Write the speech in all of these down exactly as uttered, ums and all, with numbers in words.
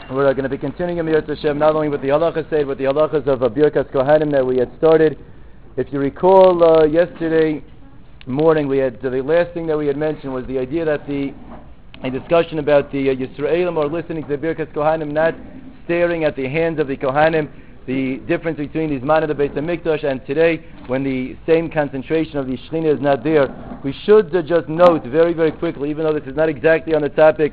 We're going to be continuing in Yirtzeh Hashem, not only with the halachas said, but the halachas of uh, Birkas Kohanim that we had started. If you recall, uh, yesterday morning, we had uh, the last thing that we had mentioned was the idea that the a discussion about the uh, Yisraelim are listening to the Birkas Kohanim, not staring at the hands of the Kohanim. The difference between these man of the Beit HaMikdash and today, when the same concentration of the Shechina is not there, we should uh, just note very, very quickly, even though this is not exactly on the topic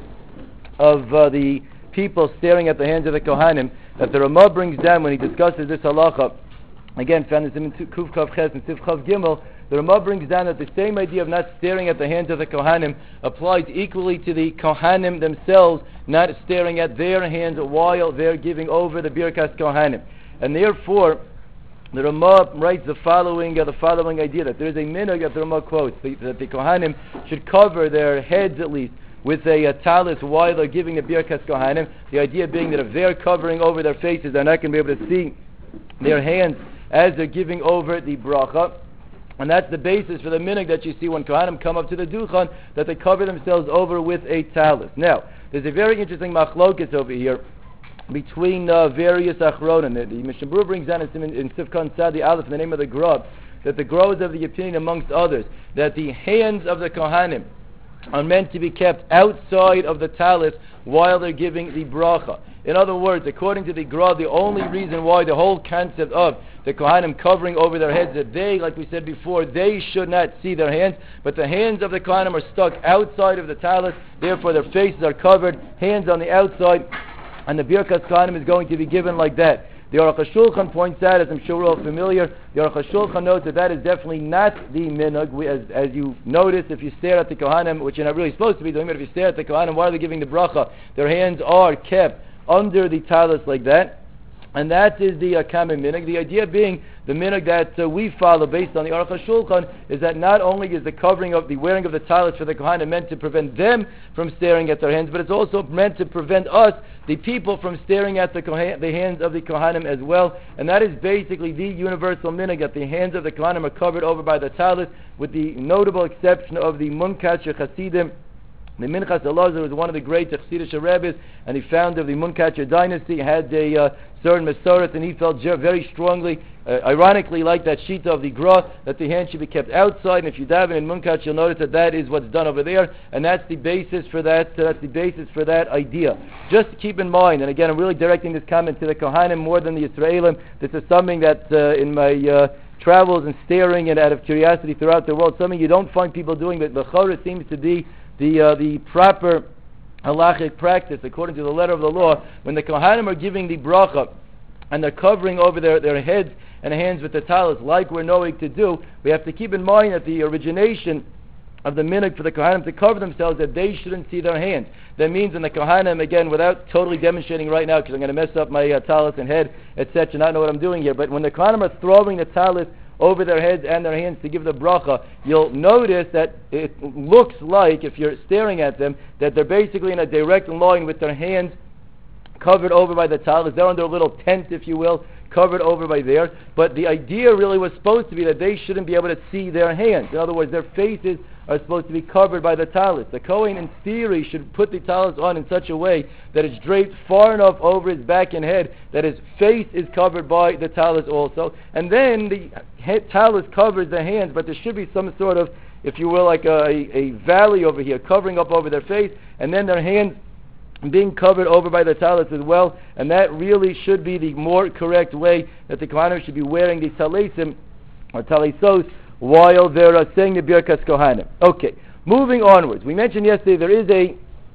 of uh, the people staring at the hands of the Kohanim, that the Ramah brings down when he discusses this halacha. Again, found this in Kuf Chav Ches and Sif Chav Gimel. The Ramah brings down that the same idea of not staring at the hands of the Kohanim applies equally to the Kohanim themselves, not staring at their hands while they're giving over the Birkas Kohanim. And therefore, the Ramah writes the following uh, the following idea, that there is a minhag that the Ramah quotes, the, that the Kohanim should cover their heads at least with a, a talis while they're giving the Birkas Kohanim. The idea being that if they're covering over their faces, they're not going to be able to see their hands as they're giving over the bracha. And that's the basis for the minhag that you see when Kohanim come up to the Duchan, that they cover themselves over with a talis. Now, there's a very interesting machlokas over here between uh, various achronim. The, the Mishnah Berurah brings down in, in Sifkan Sadi Aleph in the name of the Gra, that the Gra is of the opinion, amongst others, that the hands of the Kohanim are meant to be kept outside of the talis while they're giving the bracha. In other words, according to the Gra, the only reason why the whole concept of the Kohanim covering over their heads, that they, like we said before, they should not see their hands, but the hands of the Kohanim are stuck outside of the talis, therefore their faces are covered, hands on the outside, and the Birkas Kohanim is going to be given like that. The Aruch HaShulchan points out, as I'm sure we're all familiar, the Aruch HaShulchan notes that that is definitely not the minhag. We, as, as you notice, if you stare at the Kohanim, which you're not really supposed to be doing, but if you stare at the Kohanim while they're giving the bracha, their hands are kept under the talis like that. And that is the uh, common minhag. The idea being, the minhag that uh, we follow based on the Aruch HaShulchan is that not only is the covering of the wearing of the talis for the Kohanim meant to prevent them from staring at their hands, but it's also meant to prevent us, the people, from staring at the, Kohan, the hands of the Kohanim as well. And that is basically the universal minhag, that the hands of the Kohanim are covered over by the talis, with the notable exception of the Munkatcher Hasidim. The Minchas Elazar was one of the great Chassidish rabbis, and the founder of the Munkatcher dynasty, had a uh, certain Masoret, and he felt very strongly, uh, ironically, like that Shita of the Gra, that the hand should be kept outside. And if you daven in Munkatcher, you'll notice that that is what's done over there, and that's the basis for that. Uh, that's the basis for that idea. Just keep in mind, and again, I'm really directing this comment to the Kohanim more than the Yisraelim. This is something that uh, in my uh, travels and staring and out of curiosity throughout the world, something you don't find people doing, but the Chorah seems to be the uh, the proper halachic practice according to the letter of the law. When the Kohanim are giving the bracha and they're covering over their, their heads and hands with the talis, like we're knowing to do, we have to keep in mind that the origination of the minhag for the Kohanim to cover themselves, that they shouldn't see their hands. That means in the Kohanim, again, without totally demonstrating right now, because I'm going to mess up my uh, talis and head, et cetera, not know what I'm doing here, but when the Kohanim are throwing the talis over their heads and their hands to give the bracha, you'll notice that it looks like, if you're staring at them, that they're basically in a direct line with their hands covered over by the talis. They're under a little tent, if you will, covered over by there. But the idea really was supposed to be that they shouldn't be able to see their hands. In other words, their faces are supposed to be covered by the talis. The Kohen, in theory, should put the talis on in such a way that it's draped far enough over his back and head that his face is covered by the talis also. And then the head talis covers the hands, but there should be some sort of, if you will, like a, a valley over here covering up over their face, and then their hands being covered over by the talis as well. And that really should be the more correct way, that the Kohanim should be wearing the talisim or talisos while they're uh, saying the Birkas Kohanim. Okay, moving onwards. We mentioned yesterday there is a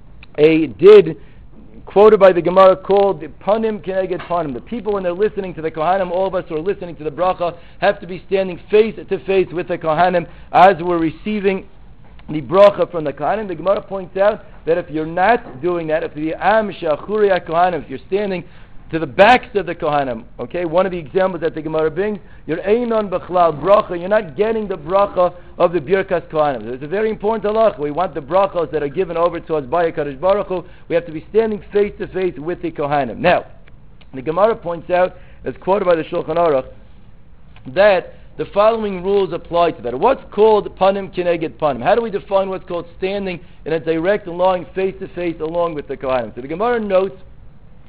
a did quoted by the Gemara called the Panim Keneged Panim. The people, when they're listening to the Kohanim, all of us who are listening to the bracha, have to be standing face to face with the Kohanim as we're receiving the bracha from the Kohanim. The Gemara points out that if you're not doing that, if the Am Shachuri Kohanim, if you're standing to the backs of the Kohanim, okay, one of the examples that the Gemara brings, you're Einon B'chlal Bracha, you're not getting the bracha of the Birkas Kohanim. It's a very important halach. We want the brachas that are given over to us by HaKadosh Baruch Hu. We have to be standing face to face with the Kohanim. Now, the Gemara points out, as quoted by the Shulchan Aruch, that the following rules apply to that. What's called Panim Keneged Panim? How do we define what's called standing in a direct line face to face along with the Kohanim? So the Gemara notes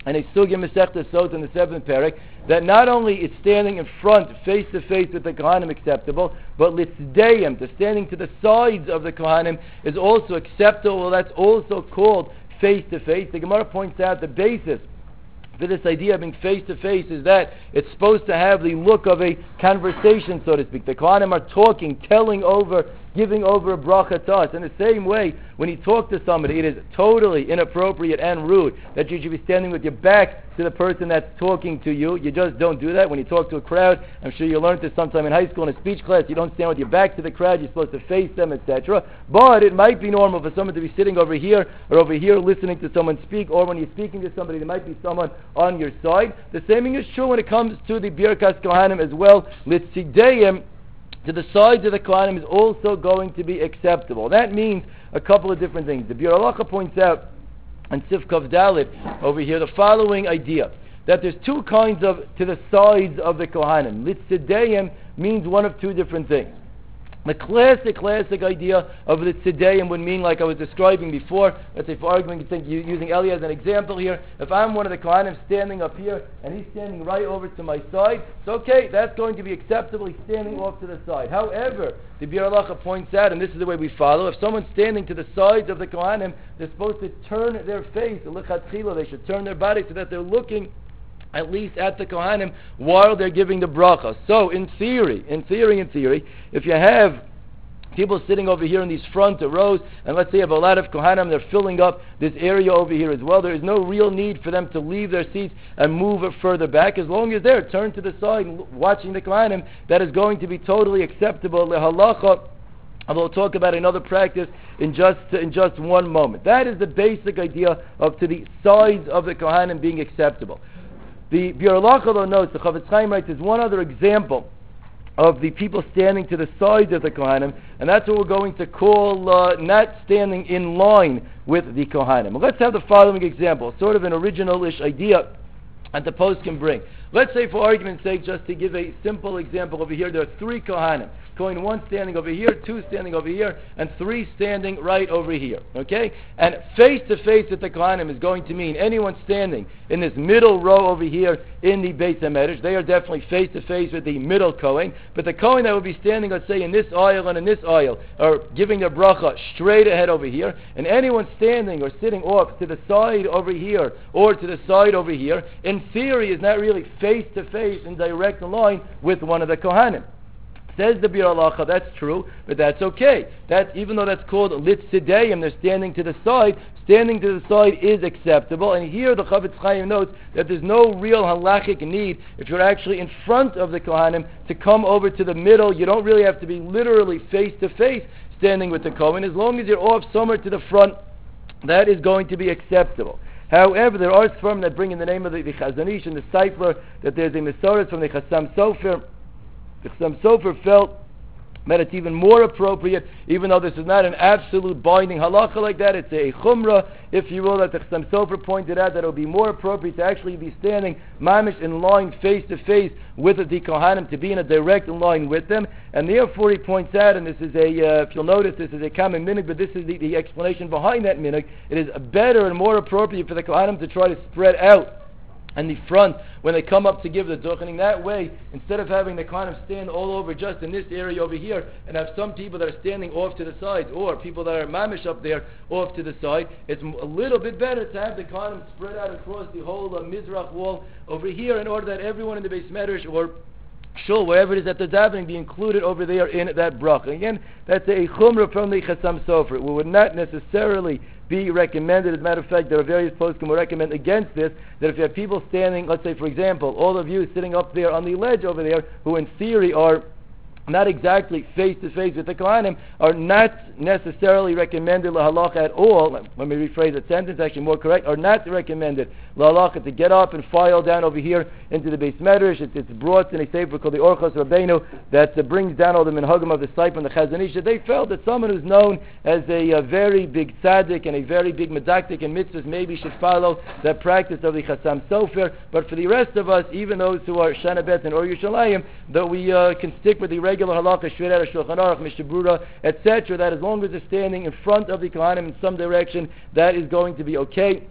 and a sugya Masechta Sot in the seventh parak, that not only is standing in front, face to face with the Kohanim acceptable, but litzdeim, to standing to the sides of the Kohanim, is also acceptable. Well, that's also called face to face. The Gemara points out the basis for this idea of being face to face is that it's supposed to have the look of a conversation, so to speak. The Kohanim are talking, telling over, giving over a bracha to us. In the same way, when you talk to somebody, it is totally inappropriate and rude that you should be standing with your back to the person that's talking to you. You just don't do that. When you talk to a crowd, I'm sure you learned this sometime in high school in a speech class, you don't stand with your back to the crowd, you're supposed to face them, et cetera. But it might be normal for someone to be sitting over here or over here listening to someone speak, or when you're speaking to somebody, there might be someone on your side. The same thing is true when it comes to the Birkas Kohanim as well. Litzideim, to the sides of the Kohanim, is also going to be acceptable. That means a couple of different things. The Biur Halacha points out on Sif Kav Dalet over here the following idea, that there's two kinds of to the sides of the Kohanim. Litzideim means one of two different things. The classic, classic idea of the tzedayim would mean, like I was describing before, let's say for argument, using Eli as an example here, if I'm one of the Kohanim standing up here, and he's standing right over to my side, it's okay, that's going to be acceptable, he's standing off to the side. However, the Biur Halacha points out, and this is the way we follow, if someone's standing to the sides of the Kohanim, they're supposed to turn their face, they should turn their body so that they're looking at least at the Kohanim while they're giving the bracha. So, in theory, in theory, in theory, if you have people sitting over here in these front rows, and let's say you have a lot of Kohanim, they're filling up this area over here as well, there is no real need for them to leave their seats and move it further back. As long as they're turned to the side and watching the Kohanim, that is going to be totally acceptable. Lehalacha, and we'll talk about another practice in just in just one moment. That is the basic idea of to the sides of the Kohanim being acceptable. The Biur Halacha, though, notes, the Chavetz Chaim writes, is one other example of the people standing to the sides of the Kohanim, and that's what we're going to call uh, not standing in line with the Kohanim. Well, let's have the following example, sort of an original-ish idea that the post can bring. Let's say, for argument's sake, just to give a simple example over here, there are three Kohanim. Kohen one standing over here, two standing over here, and three standing right over here. Okay? And face to face with the Kohanim is going to mean anyone standing in this middle row over here in the Beis HaMedrash, they are definitely face to face with the middle Kohen. But the Kohen that would be standing, let's say, in this aisle and in this aisle, are giving their bracha straight ahead over here. And anyone standing or sitting off to the side over here or to the side over here, in theory, is not really face to face in direct line with one of the Kohanim. Says the Biur Halacha, that's true, but that's okay. That, even though that's called Litzideim, they're standing to the side, standing to the side is acceptable. And here the Chavetz Chaim notes that there's no real halachic need, if you're actually in front of the Kohanim, to come over to the middle. You don't really have to be literally face to face standing with the Kohen. As long as you're off somewhere to the front, that is going to be acceptable. However, there are sperm that bring in the name of the, the Chazon Ish and the Seifler that there's a Mesoret from the Chassam Sofer. The Chassam Sofer felt that it's even more appropriate, even though this is not an absolute binding halacha like that, it's a chumrah, if you will, that the Chassam Sofer pointed out that it would be more appropriate to actually be standing mamish in line face to face with the Kohanim, to be in a direct line with them. And therefore he points out, and this is a, uh, if you'll notice, this is a common minhag, but this is the, the explanation behind that minhag, it is better and more appropriate for the Kohanim to try to spread out and the front when they come up to give the duchening. That way, instead of having the Kohanim stand all over just in this area over here and have some people that are standing off to the side, or people that are mamish up there off to the side, it's a little bit better to have the Kohanim spread out across the whole uh, Mizrach wall over here, in order that everyone in the Beis Medrash or shul, wherever it is at the davening, be included over there in that bracha. Again, that's a chumrah from the Chassam Sofer. We would not necessarily be recommended. As a matter of fact, there are various poskim who recommend against this, that if you have people standing, let's say for example, all of you sitting up there on the ledge over there, who in theory are not exactly face to face with the Kohanim, are not necessarily recommended lahalacha at all. Let me rephrase that sentence, actually more correct, are not recommended lahalacha to get up and file down over here into the Beis Medrash. It's, it's brought in a sefer called the Orchos Rabbeinu that uh, brings down all the minhagim of the Seif and the Chazon Ish. They felt that someone who's known as a, a very big tzaddik and a very big medaktik and mitzvahs maybe should follow that practice of the Chassam Sofer. But for the rest of us, even those who are Shana Bet and Or Yerushalayim, that we uh, can stick with the regular regular halakha, straight out of Shulchan Aruch, Mishnah Berurah, et cetera, that as long as they're standing in front of the Kohanim in some direction, that is going to be okay.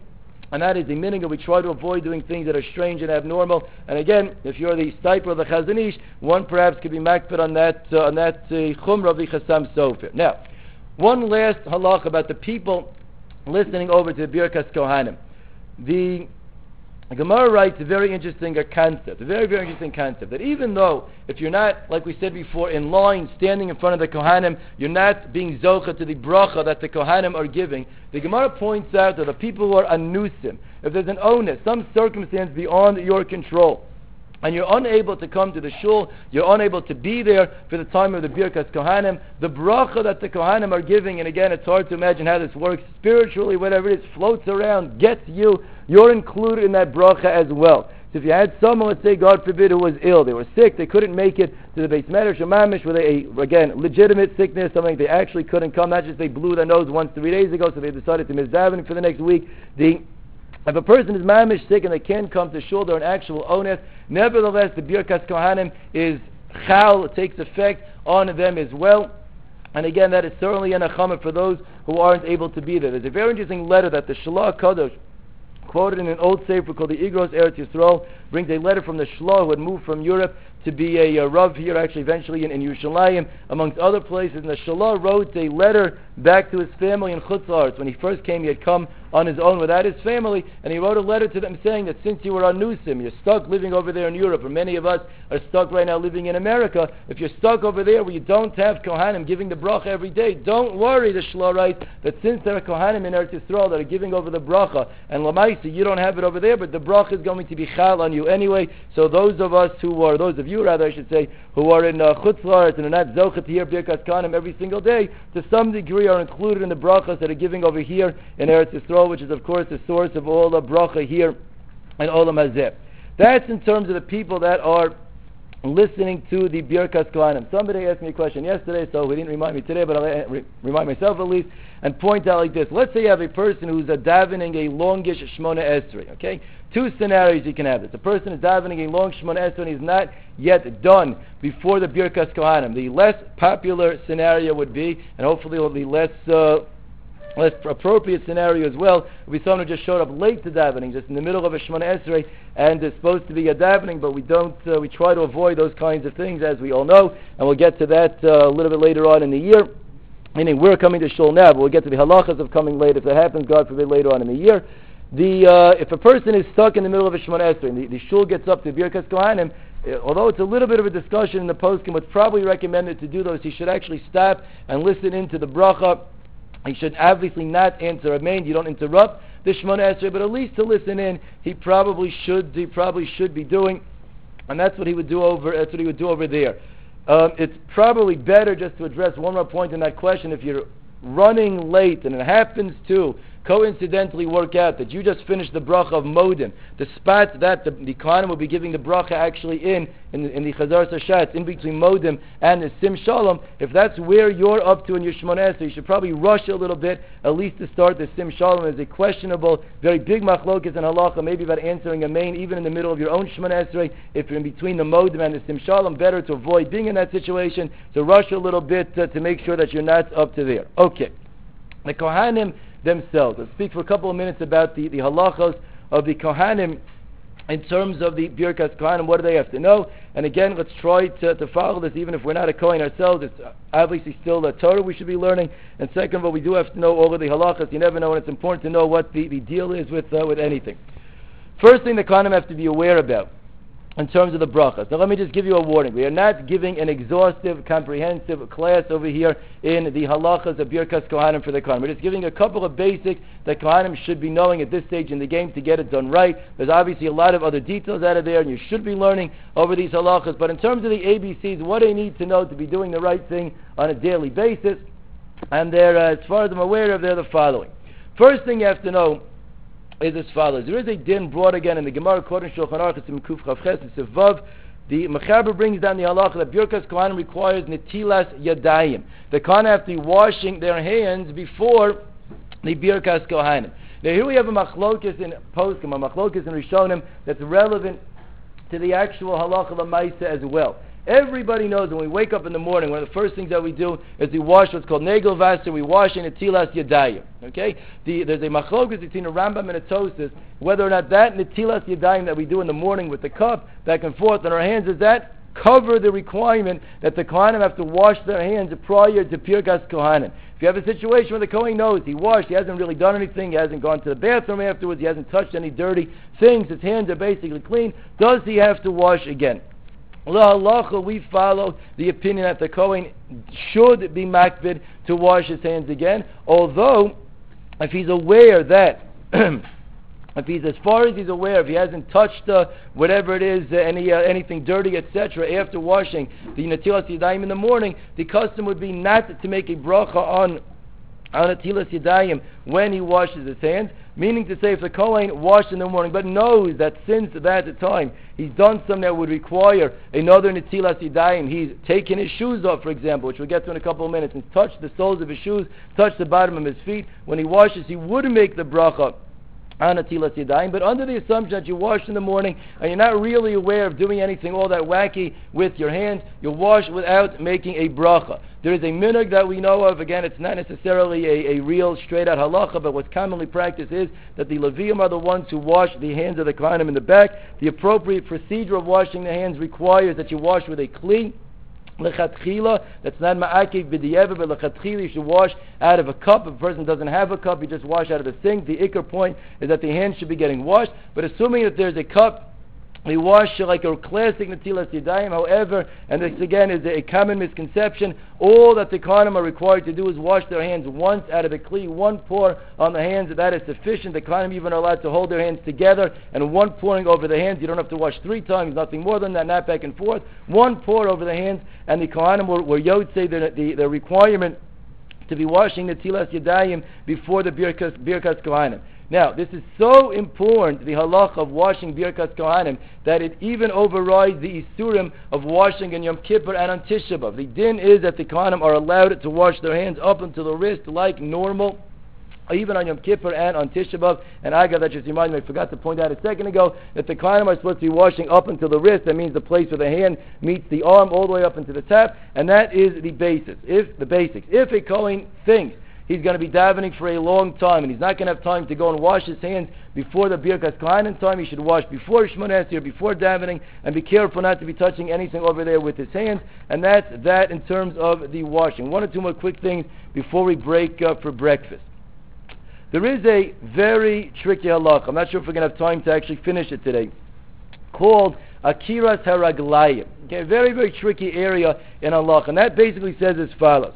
and that is the minhag. We try to avoid doing things that are strange and abnormal. And again, if you're the stiper of the Chazon Ish, one perhaps could be makpid on that uh, on that chumrah of the Chasam Sofer. Now, one last halach about the people listening over to the Birkas Kohanim. The Gemara writes a very interesting concept, a very, very interesting concept, that even though, if you're not, like we said before, in line, standing in front of the Kohanim, you're not being zocha to the bracha that the Kohanim are giving, the Gemara points out that the people who are anusim, if there's an onus, some circumstance beyond your control, and you're unable to come to the shul, you're unable to be there for the time of the Birkas Kohanim, the bracha that the Kohanim are giving, and again, it's hard to imagine how this works spiritually, whatever it is, floats around, gets you, you're included in that bracha as well. So if you had someone, let's say, God forbid, who was ill, they were sick, they couldn't make it to the Beis Medrash or Mamish, with a, again, legitimate sickness, something they actually couldn't come, not just they blew their nose once three days ago, so they decided to miss davening for the next week. The If a person is mamish sick and they can't come to shul, they're an actual onus. Nevertheless, the Birkas Kohanim is chal, it takes effect on them as well. And again, that is certainly an achama for those who aren't able to be there. There's a very interesting letter that the Shalah Kadosh quoted in an old sefer called the Igros Eretz Yisrael, brings a letter from the Shlah who had moved from Europe to be a, a Rav here, actually eventually in, in Yerushalayim, amongst other places. And the Shalah wrote a letter back to his family in Chutz La'aretz. When he first came, he had come on his own without his family, and he wrote a letter to them saying that since you were anusim, you're stuck living over there in Europe, or many of us are stuck right now living in America, if you're stuck over there where you don't have Kohanim giving the bracha every day, don't worry, the Shlah writes, that since there are Kohanim in Eretz Yisrael that are giving over the bracha, and Lamaisa, you don't have it over there, but the bracha is going to be chal on you anyway. So those of us who are, those of you rather I should say, who are in uh, Chutz La'aretz and are not zochet to hear Birkas Kohanim every single day, to some degree are included in the brachas that are giving over here in Eretz Yisrael, which is of course the source of all the bracha here in Olam Hazeh. That's in terms of the people that are listening to the Birkas Kohanim. Somebody asked me a question yesterday, so he didn't remind me today, but I'll re- remind myself at least, and point out like this. Let's say you have a person who's a davening a longish Shmona Esrei, okay? Two scenarios you can have this. A person is davening a long Shmona Esrei and he's not yet done before the Birkas Kohanim. The less popular scenario would be, and hopefully it will be less uh, less appropriate scenario as well, would be someone who just showed up late to davening, just in the middle of a Shemona Esrei, and is supposed to be a davening, but we don't, uh, we try to avoid those kinds of things, as we all know, and we'll get to that uh, a little bit later on in the year. Meaning, we're coming to shul now, but we'll get to the halachas of coming late, if that happens, God forbid, later on in the year. The uh, if a person is stuck in the middle of a Shemona Esrei, and the, the shul gets up to Birkas Kohanim, uh, although it's a little bit of a discussion in the poskim, what's probably recommended to do though is he should actually stop and listen into the bracha. He should obviously not answer amen. You don't interrupt the Shemona Esrei, but at least to listen in, he probably should. He probably should be doing, and that's what he would do over. That's what he would do over there. Um, it's probably better just to address one more point in that question. If you're running late, and it happens to coincidentally work out that you just finished the bracha of Modim, the spot that the, the Kohanim will be giving the bracha actually in, in the, in the Chazar Sashat, in between Modim and the Sim Shalom, if that's where you're up to in your Shemona Esrei, you should probably rush a little bit, at least to start the Sim Shalom. Is a questionable, very big machlokas and halacha, maybe about answering a main, even in the middle of your own Shemona Esrei. If you're in between the Modim and the Sim Shalom, better to avoid being in that situation, to rush a little bit uh, to make sure that you're not up to there. Okay. The Kohanim themselves. Let's speak for a couple of minutes about the, the halachos of the Kohanim in terms of the Birkas Kohanim. What do they have to know? And again, let's try to, to follow this, even if we're not a Kohen ourselves. It's obviously still the Torah we should be learning. And second of all, we do have to know all of the halachos. You never know, and it's important to know what the, the deal is with uh, with anything. First thing the Kohanim have to be aware about in terms of the brachas. Now let me just give you a warning. We are not giving an exhaustive, comprehensive class over here in the halachas of Birkas Kohanim for the Kohanim. We're just giving a couple of basics that Kohanim should be knowing at this stage in the game to get it done right. There's obviously a lot of other details out of there, and you should be learning over these halachas. But in terms of the A B Cs, what they need to know to be doing the right thing on a daily basis, and they're, uh, as far as I'm aware of, they're the following. First thing you have to know is as follows. There is a din brought again in the Gemara, according to Shulchan Aruch, it's in Kuf Chav Ches, it's a Vav. The Mechaber brings down the halacha that Birkas Kohanim requires netilas yadayim. The Kohanim have to be washing their hands before the Birkas Kohanim. Now here we have a machlokes in poskim, a machlokes in Rishonim that's relevant to the actual halacha l'maisa as well. Everybody knows when we wake up in the morning, one of the first things that we do is we wash what's called Negel Vaser, we wash in Netilas Yadayim. Okay? The, there's a machlokas between a Rambam and a Tosas, whether or not that Netilas Yadayim that we do in the morning with the cup, back and forth on our hands, is that cover the requirement that the Kohanim have to wash their hands prior to Pirkas Kohanim. If you have a situation where the Kohen knows he washed, he hasn't really done anything, he hasn't gone to the bathroom afterwards, he hasn't touched any dirty things, his hands are basically clean, does he have to wash again? La halacha, we follow the opinion that the Kohen should be makbid to wash his hands again, although if he's aware that if he's, as far as he's aware, if he hasn't touched uh, whatever it is, uh, any uh, anything dirty, et cetera, after washing the Netilas Yadayim in the morning, the custom would be not to make a bracha on on Netilas Yadayim when he washes his hands. Meaning to say, if the Kohen washed in the morning, but knows that since that time he's done something that would require another Netilas Yadayim, he's taken his shoes off, for example, which we'll get to in a couple of minutes, and touched the soles of his shoes, touched the bottom of his feet. When he washes, he wouldn't make the bracha on Netilas Yadayim, but under the assumption that you wash in the morning and you're not really aware of doing anything all that wacky with your hands, you'll wash without making a bracha. There is a minhag that we know of. Again, it's not necessarily a, a real straight-out halacha, but what's commonly practiced is that the Levium are the ones who wash the hands of the Kohanim in the back. The appropriate procedure of washing the hands requires that you wash with a kli. Lechatchila, that's not ma'akev b'di'evet, but lechatchila you should wash out of a cup. If a person doesn't have a cup, you just wash out of the sink. The ikar point is that the hands should be getting washed, but assuming that there's a cup, we wash like a classic Netilas Yadayim. However, and this again is a common misconception, all that the Kohanim are required to do is wash their hands once out of a kli, one pour on the hands, that is sufficient. The Kohanim even are allowed to hold their hands together, and one pouring over the hands. You don't have to wash three times, nothing more than that, not back and forth. One pour over the hands, and the Kohanim were, were yod say the, the, the requirement to be washing Netilas Yadayim before the Birkas, Birkas Kohanim. Now, this is so important, the halach of washing Birkas Kohanim, that it even overrides the Isurim of washing in Yom Kippur and on Tisha B'Av. The din is that the Kohanim are allowed to wash their hands up until the wrist like normal, even on Yom Kippur and on Tisha B'Av. And I got that just reminded me, I forgot to point out a second ago, that the Kohanim are supposed to be washing up until the wrist. That means the place where the hand meets the arm all the way up into the tap, and that is the basis. If the basics. If a Kohen thinks he's going to be davening for a long time, and he's not going to have time to go and wash his hands before the Birkas Kohanim time, he should wash before Shmoneh Esrei, before davening, and be careful not to be touching anything over there with his hands. And that's that in terms of the washing. One or two more quick things before we break up for breakfast. There is a very tricky halakha, I'm not sure if we're going to have time to actually finish it today, called Akiras Haraglayim. Okay, a very, very tricky area in halakha, and that basically says as follows.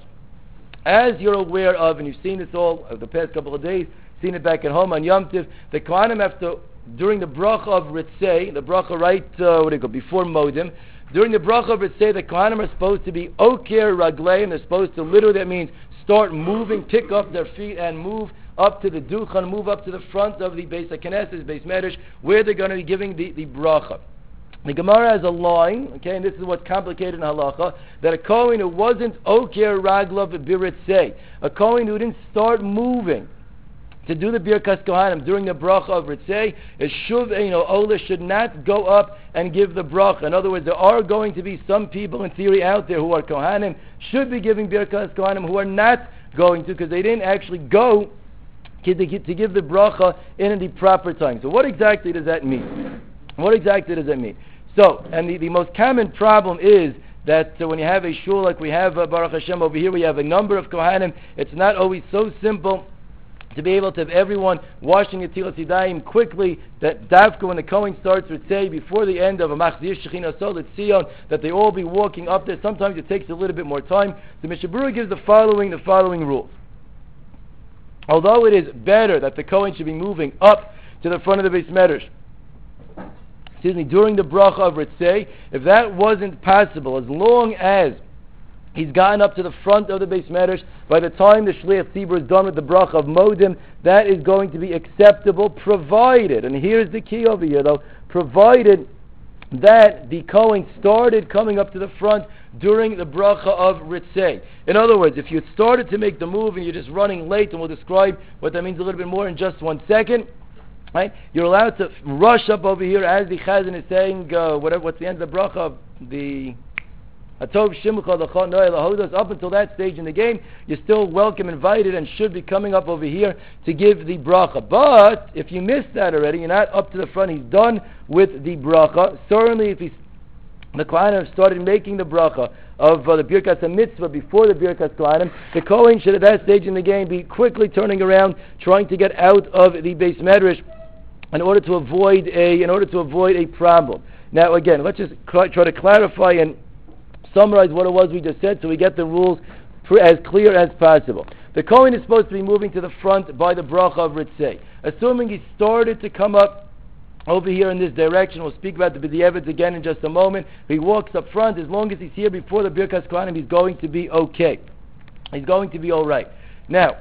As you're aware of, and you've seen this all over the past couple of days, seen it back at home on Yom Tiv, the Kohanim have to, during the bracha of Ritzei, the bracha right, uh, what do you go, before Modim, during the bracha of Ritzei, the Kohanim are supposed to be Oker Ragleim, they're supposed to, literally that means start moving, pick up their feet and move up to the Duchan, move up to the front of the Beis HaKnesses, Beis Medrash, where they're going to be giving the, the bracha. The Gemara has a line, okay, and this is what's complicated in halacha, that a Kohen who wasn't Oker Raglav Biritzei, a Kohen who didn't start moving to do the Birkas Kohanim during the bracha of Ritzei, a Shuv Eino Ola should not go up and give the bracha. In other words, there are going to be some people in theory out there who are Kohanim, should be giving Birkas Kohanim, who are not going to, because they didn't actually go to give the bracha in the proper time. So what exactly does that mean? What exactly does that mean? So, and the, the most common problem is that uh, when you have a shul like we have, uh, Baruch Hashem, over here, we have a number of Kohanim, it's not always so simple to be able to have everyone washing Netilas Yadayim quickly, that Davka, when the Kohen starts with say before the end of a Machzir Shechina Sol Tzion, that they all be walking up there. Sometimes it takes a little bit more time. The Mishnah Berurah gives the following, the following rules. Although it is better that the Kohen should be moving up to the front of the Beis Medrash, excuse me, during the bracha of Ritzei, if that wasn't possible, as long as he's gotten up to the front of the Beis Medrash, by the time the Shliach Tzibur is done with the bracha of Modim, that is going to be acceptable, provided, and here's the key over here though, provided that the Kohen started coming up to the front during the bracha of Ritzei. In other words, if you started to make the move and you're just running late, and we'll describe what that means a little bit more in just one second, right? You're allowed to rush up over here as the Chazan is saying, uh, whatever, what's the end of the bracha of the Atov Shimcha L'cha Noel Lahodos. Up until that stage in the game, you're still welcome, invited, and should be coming up over here to give the bracha. But if you missed that already, you're not up to the front. He's done with the bracha. Certainly, if he's the Kohanim have started making the bracha of uh, the Birkas HaMitzvah before the Birkas Kohanim, the Kohen should at that stage in the game be quickly turning around, trying to get out of the Beis Medrash in order to avoid a in order to avoid a problem. Now again, let's just try to clarify and summarize what it was we just said so we get the rules pr- as clear as possible. The Kohen is supposed to be moving to the front by the bracha of Ritzei. Assuming he started to come up over here in this direction, we'll speak about the B'di'evet again in just a moment. He walks up front, as long as he's here before the Birkas Kohanim, he's going to be okay. He's going to be alright. Now,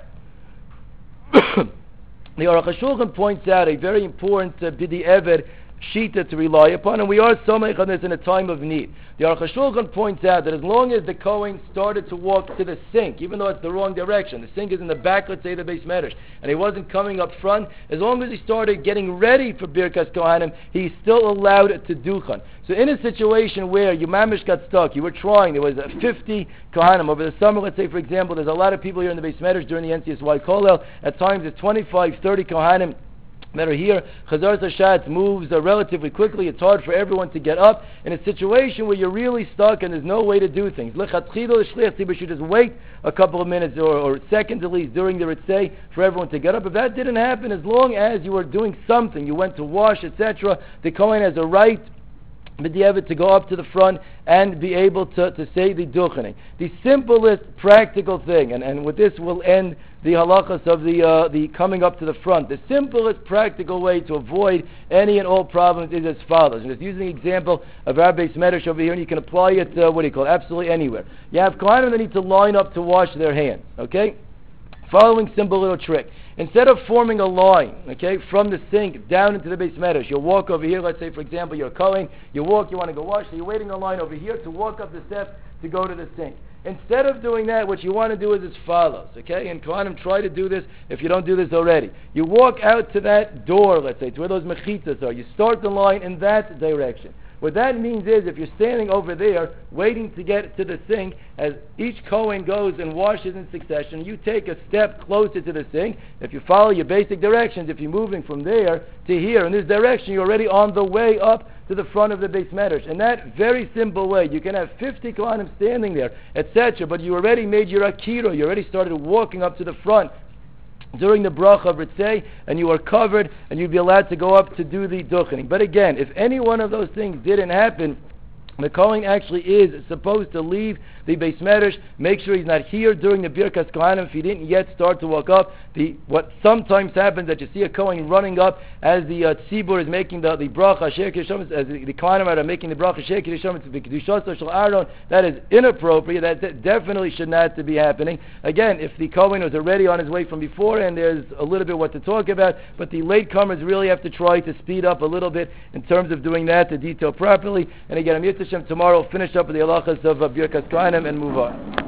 the Aruch HaShulchan points out a very important uh, B'di'evet shita to rely upon, and we are somech on this in a time of need. The Aruch HaShulchan points out that as long as the Kohen started to walk to the sink, even though it's the wrong direction, the sink is in the back, let's say the Beis Medrash, and he wasn't coming up front, as long as he started getting ready for Birkas Kohanim, he's still allowed to duchen. So in a situation where your mamish got stuck, you were trying, there was uh, fifty Kohanim over the summer, let's say for example, there's a lot of people here in the Beis Medrash during the N C S Y Kollel, at times it's twenty-five, thirty Kohanim that are here. Chazar Tashatz moves uh, relatively quickly. It's hard for everyone to get up in a situation where you're really stuck and there's no way to do things. Lechatchilo Shliach Tzibur should just wait a couple of minutes or, or seconds at least during the Ritzei for everyone to get up. If that didn't happen, as long as you were doing something, you went to wash, et cetera, the Kohen has a right B'di'evet to go up to the front and be able to, to say the duchening. The simplest practical thing, and, and with this we'll end the halachas of the uh, the coming up to the front. The simplest practical way to avoid any and all problems is as follows. And just using the example of our Beis Medrash over here, and you can apply it, uh, what do you call it, absolutely anywhere. You have Kohanim that need to line up to wash their hands, okay? Following simple little trick. Instead of forming a line, okay, from the sink down into the Beis Medrash, you'll walk over here, let's say for example you're a Kohen, you walk, you want to go wash, so you're waiting in line over here to walk up the steps to go to the sink. Instead of doing that, what you want to do is as follows, okay, and Kohanim try to do this if you don't do this already. You walk out to that door, let's say, to where those mechitas are, you start the line in that direction. What that means is, if you're standing over there, waiting to get to the sink, as each Kohen goes and washes in succession, you take a step closer to the sink. If you follow your basic directions, if you're moving from there to here in this direction, you're already on the way up to the front of the Beis Medrash. In that very simple way, you can have fifty Kohanim standing there, et cetera, but you already made your akira, you already started walking up to the front during the bracha of Ritzei, and you are covered, and you'd be allowed to go up to do the duchening. But again, if any one of those things didn't happen, the Kohen actually is supposed to leave the Beis Medrash, make sure he's not here during the Birkas Kohanim if he didn't yet start to walk up. The, what sometimes happens that you see a Kohen running up as the uh, Tzibur is making the, the bracha Sheikh Yishomitz, as the, the Kohanim are making the bracha Sheikh Yishomitz, the Kedushaso Shel Aaron. That is inappropriate. That, that definitely should not to be happening. Again, if the Kohen was already on his way from before, and there's a little bit what to talk about, but the latecomers really have to try to speed up a little bit in terms of doing that, to detail properly. And again, I'm here to tomorrow, finish up with the halachas of uh, Birkas Kohanim and move on.